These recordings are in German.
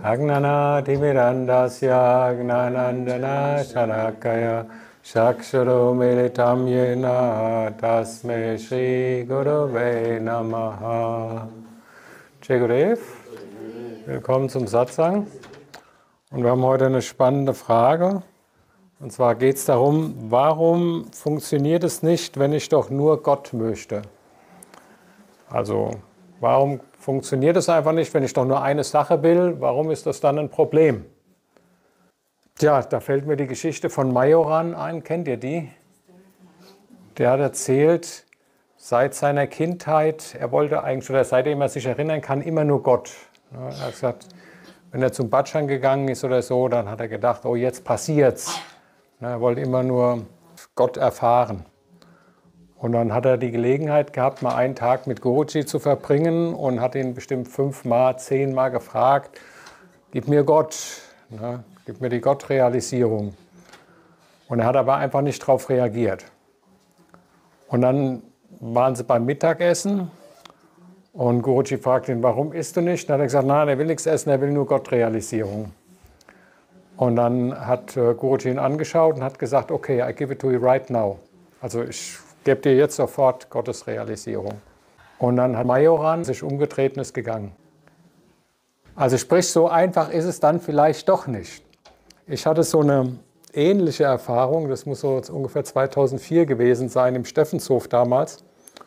Agnana Timirandasya Gnanandana Shalakaya Shaksharo Militam Yena Tasme Shri Gurave Namaha. Jai Gurudev, willkommen zum Satsang. Und wir haben heute eine spannende Frage. Und zwar geht es darum, warum funktioniert es nicht, wenn ich doch nur Gott möchte? Also, warum funktioniert es einfach nicht, wenn ich doch nur eine Sache will? Warum ist das dann ein Problem? Tja, da fällt mir die Geschichte von Majoran ein. Kennt ihr die? Der hat erzählt, seit seiner Kindheit, er wollte eigentlich, oder seitdem er sich erinnern kann, immer nur Gott. Er hat gesagt, wenn er zum Bhajan gegangen ist oder so, dann hat er gedacht, oh, jetzt passiert's. Er wollte immer nur Gott erfahren. Und dann hat er die Gelegenheit gehabt, mal einen Tag mit Guruji zu verbringen und hat ihn bestimmt 5-mal, 10-mal gefragt, gib mir Gott, gib mir die Gottrealisierung. Und er hat aber einfach nicht darauf reagiert. Und dann waren sie beim Mittagessen und Guruji fragt ihn, warum isst du nicht? Und dann hat er gesagt, nein, er will nichts essen, er will nur Gottrealisierung. Und dann hat Guruji ihn angeschaut und hat gesagt, okay, I give it to you right now. Also ich gebe dir jetzt sofort Gottes Realisierung. Und dann hat Majoran sich umgedreht und ist gegangen. Also sprich, so einfach ist es dann vielleicht doch nicht. Ich hatte so eine ähnliche Erfahrung, das muss so ungefähr 2004 gewesen sein, im Steffenshof damals.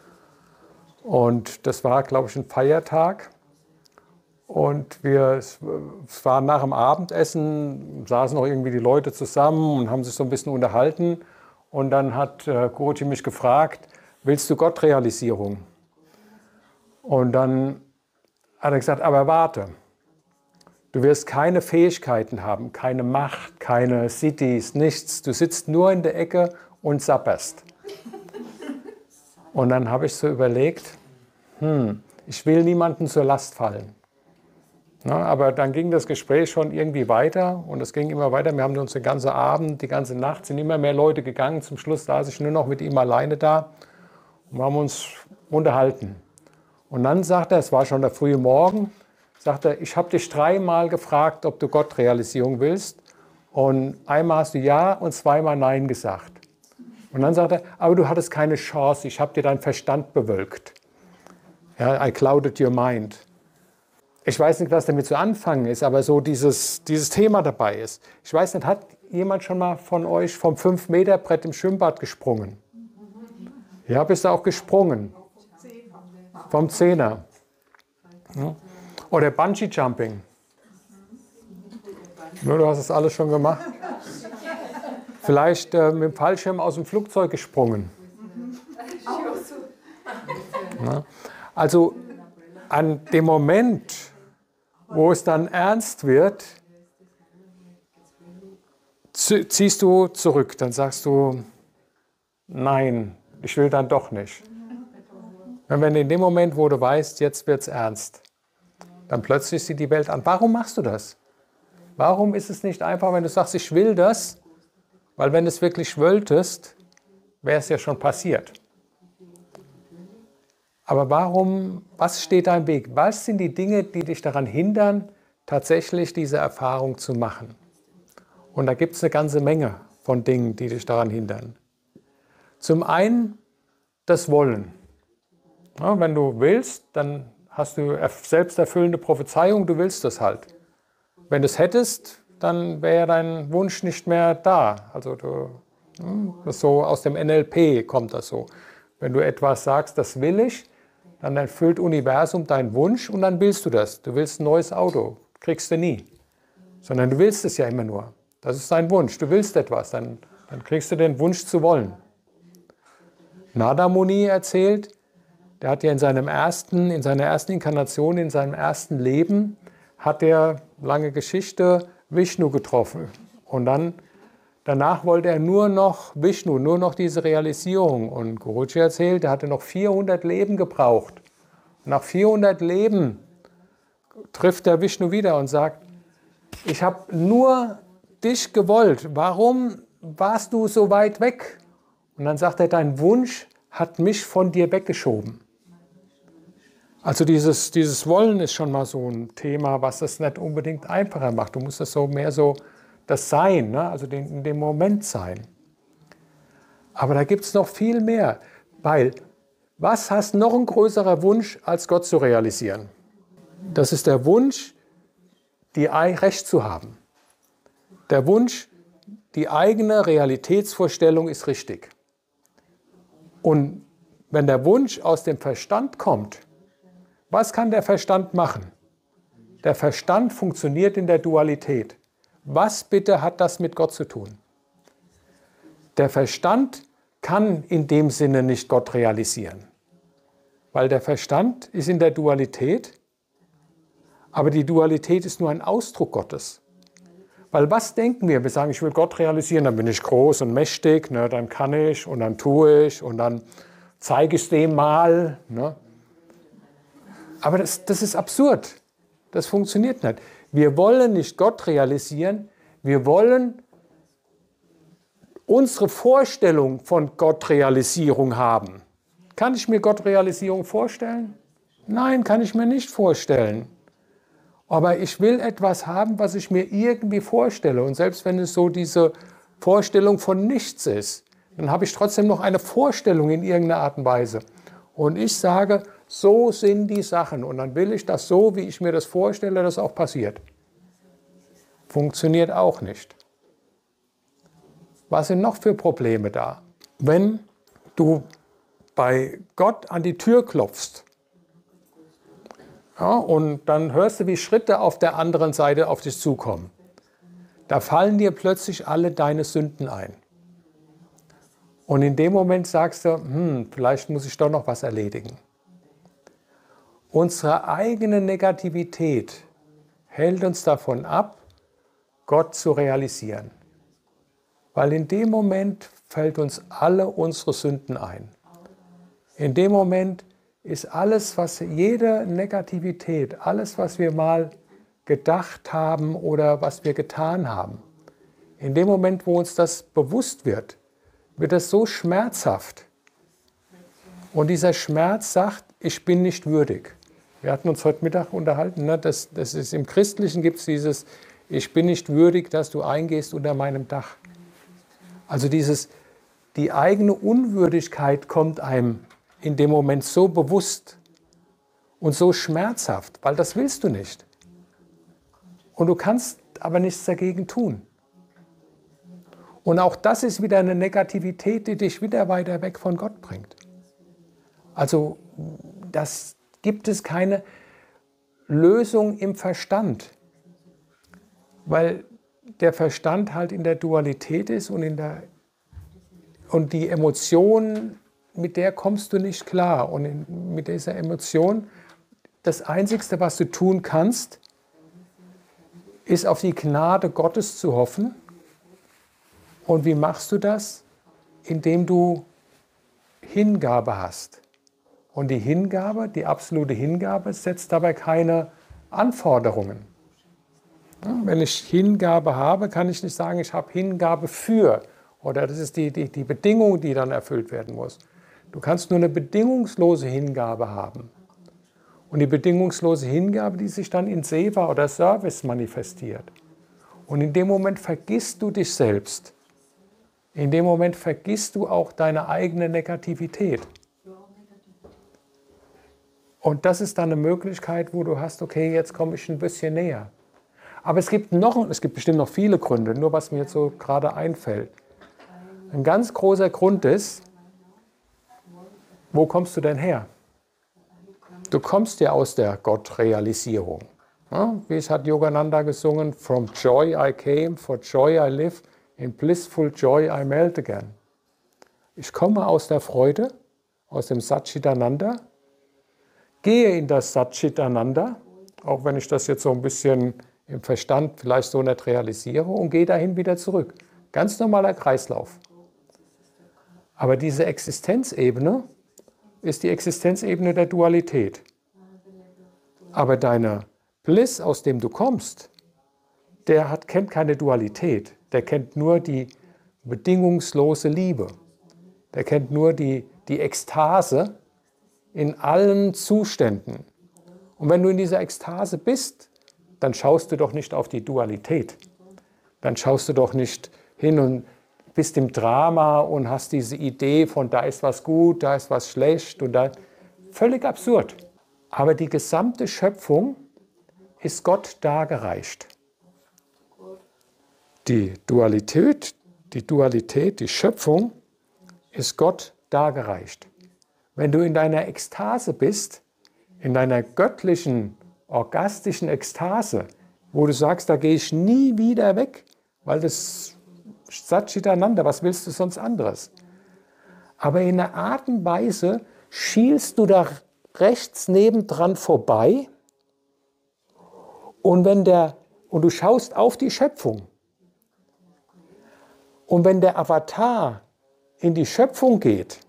Und das war, glaube ich, ein Feiertag. Und es war nach dem Abendessen, saßen noch irgendwie die Leute zusammen und haben sich so ein bisschen unterhalten. Und dann hat Guruji mich gefragt, willst du Gottrealisierung? Und dann hat er gesagt, aber warte, du wirst keine Fähigkeiten haben, keine Macht, keine Siddhis, nichts. Du sitzt nur in der Ecke und sabberst. Und dann habe ich so überlegt, ich will niemandem zur Last fallen. Na, aber dann ging das Gespräch schon irgendwie weiter und es ging immer weiter. Wir haben uns den ganzen Abend, die ganze Nacht, sind immer mehr Leute gegangen. Zum Schluss saß ich nur noch mit ihm alleine da und wir haben uns unterhalten. Und dann sagt er, es war schon der frühe Morgen, sagt er, ich habe dich 3-mal gefragt, ob du Gottrealisierung willst. Und einmal hast du Ja und 2-mal Nein gesagt. Und dann sagt er, aber du hattest keine Chance, ich habe dir deinen Verstand bewölkt. Ja, I clouded your mind. Ich weiß nicht, was damit zu anfangen ist, aber so dieses Thema dabei ist. Ich weiß nicht, hat jemand schon mal von euch vom 5-Meter-Brett im Schwimmbad gesprungen? Ja, bist du auch gesprungen? Vom 10er. Oder Bungee-Jumping. Du hast das alles schon gemacht. Vielleicht mit dem Fallschirm aus dem Flugzeug gesprungen. Ja. Also an dem Moment, wo es dann ernst wird, ziehst du zurück. Dann sagst du, nein, ich will dann doch nicht. Und wenn in dem Moment, wo du weißt, jetzt wird es ernst, dann plötzlich sieht die Welt an. Warum machst du das? Warum ist es nicht einfach, wenn du sagst, ich will das? Weil wenn du es wirklich wolltest, wäre es ja schon passiert. Aber was steht da im Weg? Was sind die Dinge, die dich daran hindern, tatsächlich diese Erfahrung zu machen? Und da gibt es eine ganze Menge von Dingen, die dich daran hindern. Zum einen das Wollen. Ja, wenn du willst, dann hast du selbsterfüllende Prophezeiung, du willst das halt. Wenn du es hättest, dann wäre dein Wunsch nicht mehr da. Also das so aus dem NLP kommt das so. Wenn du etwas sagst, das will ich, dann erfüllt Universum deinen Wunsch und dann willst du das. Du willst ein neues Auto, kriegst du nie. Sondern du willst es ja immer nur. Das ist dein Wunsch. Du willst etwas, dann kriegst du den Wunsch zu wollen. Nada Muni erzählt, der hat ja in seiner ersten Inkarnation, in seinem ersten Leben, hat er, lange Geschichte, Vishnu getroffen. Und danach wollte er nur noch Vishnu, nur noch diese Realisierung. Und Guruji erzählt, er hatte noch 400 Leben gebraucht. Und nach 400 Leben trifft der Vishnu wieder und sagt, ich habe nur dich gewollt. Warum warst du so weit weg? Und dann sagt er, dein Wunsch hat mich von dir weggeschoben. Also dieses Wollen ist schon mal so ein Thema, was das nicht unbedingt einfacher macht. Du musst das so mehr so das Sein, ne? Also in dem Moment sein. Aber da gibt es noch viel mehr, weil was hast noch ein größerer Wunsch, als Gott zu realisieren? Das ist der Wunsch, Recht zu haben. Der Wunsch, die eigene Realitätsvorstellung ist richtig. Und wenn der Wunsch aus dem Verstand kommt, was kann der Verstand machen? Der Verstand funktioniert in der Dualität. Was bitte hat das mit Gott zu tun? Der Verstand kann in dem Sinne nicht Gott realisieren, weil der Verstand ist in der Dualität, aber die Dualität ist nur ein Ausdruck Gottes. Weil was denken wir? Wir sagen, ich will Gott realisieren, dann bin ich groß und mächtig, ne, dann kann ich und dann tue ich und dann zeige ich es dem mal. Ne. Aber das ist absurd. Das funktioniert nicht. Wir wollen nicht Gott realisieren, wir wollen unsere Vorstellung von Gottrealisierung haben. Kann ich mir Gottrealisierung vorstellen? Nein, kann ich mir nicht vorstellen. Aber ich will etwas haben, was ich mir irgendwie vorstelle. Und selbst wenn es so diese Vorstellung von nichts ist, dann habe ich trotzdem noch eine Vorstellung in irgendeiner Art und Weise. Und ich sage, so sind die Sachen. Und dann will ich das so, wie ich mir das vorstelle, dass auch passiert. Funktioniert auch nicht. Was sind noch für Probleme da? Wenn du bei Gott an die Tür klopfst, ja, und dann hörst du, wie Schritte auf der anderen Seite auf dich zukommen, da fallen dir plötzlich alle deine Sünden ein. Und in dem Moment sagst du, vielleicht muss ich doch noch was erledigen. Unsere eigene Negativität hält uns davon ab, Gott zu realisieren. Weil in dem Moment fällt uns alle unsere Sünden ein. In dem Moment ist alles, jede Negativität, alles, was wir mal gedacht haben oder was wir getan haben, in dem Moment, wo uns das bewusst wird es so schmerzhaft. Und dieser Schmerz sagt, ich bin nicht würdig. Wir hatten uns heute Mittag unterhalten, ne? Das ist, im Christlichen gibt es dieses, ich bin nicht würdig, dass du eingehst unter meinem Dach. Also die eigene Unwürdigkeit kommt einem in dem Moment so bewusst und so schmerzhaft, weil das willst du nicht. Und du kannst aber nichts dagegen tun. Und auch das ist wieder eine Negativität, die dich wieder weiter weg von Gott bringt. Also das gibt es keine Lösung im Verstand, weil der Verstand halt in der Dualität ist und die Emotion, mit der kommst du nicht klar. Und mit dieser Emotion, das Einzige, was du tun kannst, ist auf die Gnade Gottes zu hoffen. Und wie machst du das? Indem du Hingabe hast. Und die Hingabe, die absolute Hingabe, setzt dabei keine Anforderungen. Wenn ich Hingabe habe, kann ich nicht sagen, ich habe Hingabe für. Oder das ist die Bedingung, die dann erfüllt werden muss. Du kannst nur eine bedingungslose Hingabe haben. Und die bedingungslose Hingabe, die sich dann in Seva oder Service manifestiert. Und in dem Moment vergisst du dich selbst. In dem Moment vergisst du auch deine eigene Negativität. Und das ist dann eine Möglichkeit, wo du hast, okay, jetzt komme ich ein bisschen näher. Aber es gibt bestimmt noch viele Gründe, nur was mir jetzt so gerade einfällt. Ein ganz großer Grund ist, wo kommst du denn her? Du kommst ja aus der Gottrealisierung. Ja, wie es hat Yogananda gesungen, From joy I came, for joy I live, in blissful joy I melt again. Ich komme aus der Freude, aus dem Satchitananda, gehe in das Satchitananda, auch wenn ich das jetzt so ein bisschen im Verstand vielleicht so nicht realisiere, und gehe dahin wieder zurück. Ganz normaler Kreislauf. Aber diese Existenzebene ist die Existenzebene der Dualität. Aber deiner Bliss, aus dem du kommst, kennt keine Dualität. Der kennt nur die bedingungslose Liebe. Der kennt nur die Ekstase in allen Zuständen. Und wenn du in dieser Ekstase bist, dann schaust du doch nicht auf die Dualität. Dann schaust du doch nicht hin und bist im Drama und hast diese Idee von da ist was gut, da ist was schlecht und da. Völlig absurd. Aber die gesamte Schöpfung ist Gott dargereicht. Die Dualität, die Schöpfung ist Gott dargereicht. Wenn du in deiner Ekstase bist, in deiner göttlichen, orgastischen Ekstase, wo du sagst, da gehe ich nie wieder weg, weil das Satchitananda, was willst du sonst anderes? Aber in einer Art und Weise schielst du da rechts nebendran vorbei und du schaust auf die Schöpfung. Und wenn der Avatar in die Schöpfung geht,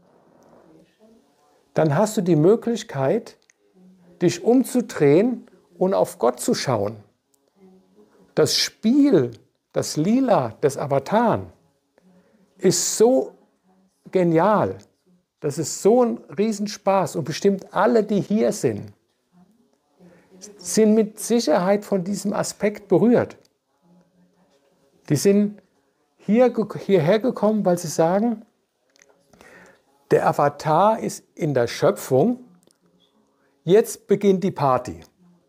dann hast du die Möglichkeit, dich umzudrehen und auf Gott zu schauen. Das Spiel, das Lila des Avataren ist so genial. Das ist so ein Riesenspaß und bestimmt alle, die hier sind mit Sicherheit von diesem Aspekt berührt. Die sind hierher gekommen, weil sie sagen, der Avatar ist in der Schöpfung, jetzt beginnt die Party.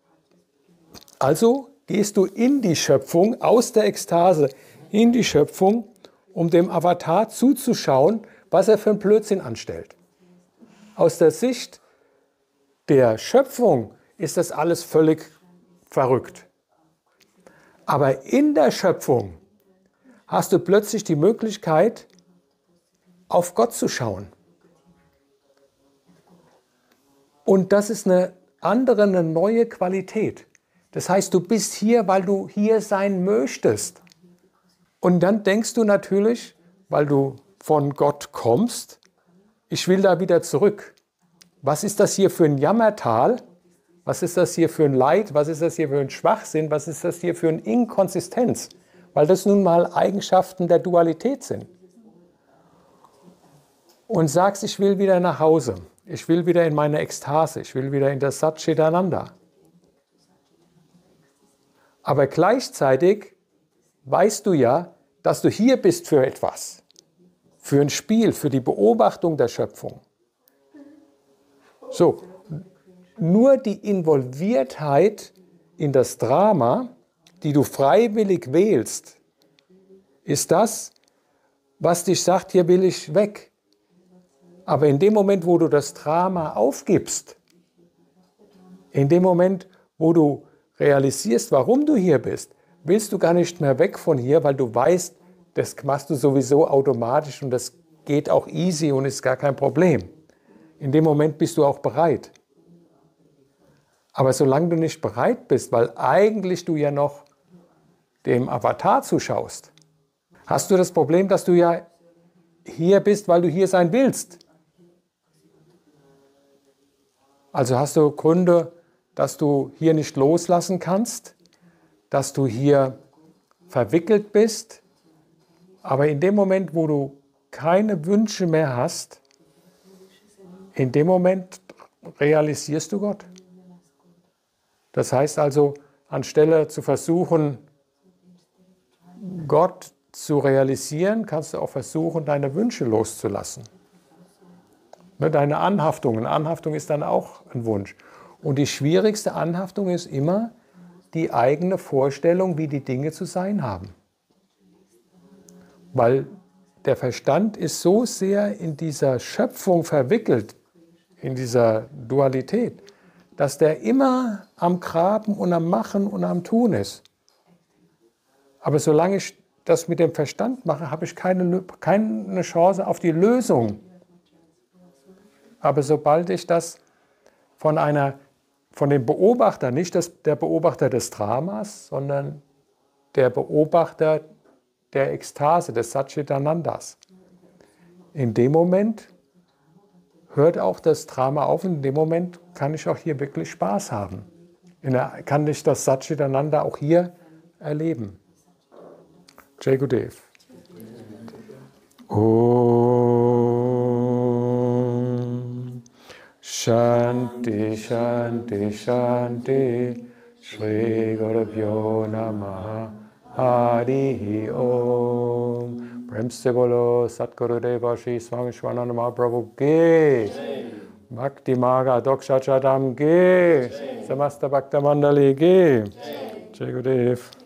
Also gehst du in die Schöpfung, aus der Ekstase in die Schöpfung, um dem Avatar zuzuschauen, was er für einen Blödsinn anstellt. Aus der Sicht der Schöpfung ist das alles völlig verrückt. Aber in der Schöpfung hast du plötzlich die Möglichkeit, auf Gott zu schauen. Und das ist eine neue Qualität. Das heißt, du bist hier, weil du hier sein möchtest. Und dann denkst du natürlich, weil du von Gott kommst, ich will da wieder zurück. Was ist das hier für ein Jammertal? Was ist das hier für ein Leid? Was ist das hier für ein Schwachsinn? Was ist das hier für eine Inkonsistenz? Weil das nun mal Eigenschaften der Dualität sind. Und sagst, ich will wieder nach Hause. Ich will wieder in meine Ekstase. Ich will wieder in das Satchitananda. Aber gleichzeitig weißt du ja, dass du hier bist für etwas. Für ein Spiel, für die Beobachtung der Schöpfung. So, nur die Involviertheit in das Drama, die du freiwillig wählst, ist das, was dich sagt, hier will ich weg. Aber in dem Moment, wo du das Drama aufgibst, in dem Moment, wo du realisierst, warum du hier bist, willst du gar nicht mehr weg von hier, weil du weißt, das machst du sowieso automatisch und das geht auch easy und ist gar kein Problem. In dem Moment bist du auch bereit. Aber solange du nicht bereit bist, weil eigentlich du ja noch dem Avatar zuschaust, hast du das Problem, dass du ja hier bist, weil du hier sein willst. Also hast du Gründe, dass du hier nicht loslassen kannst, dass du hier verwickelt bist. Aber in dem Moment, wo du keine Wünsche mehr hast, in dem Moment realisierst du Gott. Das heißt also, anstelle zu versuchen, Gott zu realisieren, kannst du auch versuchen, deine Wünsche loszulassen. Deine Anhaftungen. Anhaftung ist dann auch ein Wunsch. Und die schwierigste Anhaftung ist immer die eigene Vorstellung, wie die Dinge zu sein haben. Weil der Verstand ist so sehr in dieser Schöpfung verwickelt, in dieser Dualität, dass der immer am Graben und am Machen und am Tun ist. Aber solange ich das mit dem Verstand mache, habe ich keine Chance auf die Lösung. Aber sobald ich das von dem Beobachter, nicht der Beobachter des Dramas, sondern der Beobachter der Ekstase, des Satchitanandas, in dem Moment hört auch das Drama auf und in dem Moment kann ich auch hier wirklich Spaß haben. Kann ich das Satchitananda auch hier erleben. Jai Gurudev. Om Shanti, Shanti, Shanti. Shri Gurubhyo Namaha. Hari Om. Prem se bolo Satguru Deva Shri Swami Shivananda Mahaprabhu Ki. Bhakti Marga Doksha Chadam Ki. Samasta Bhakta Mandali Ki. Jai Gurudev.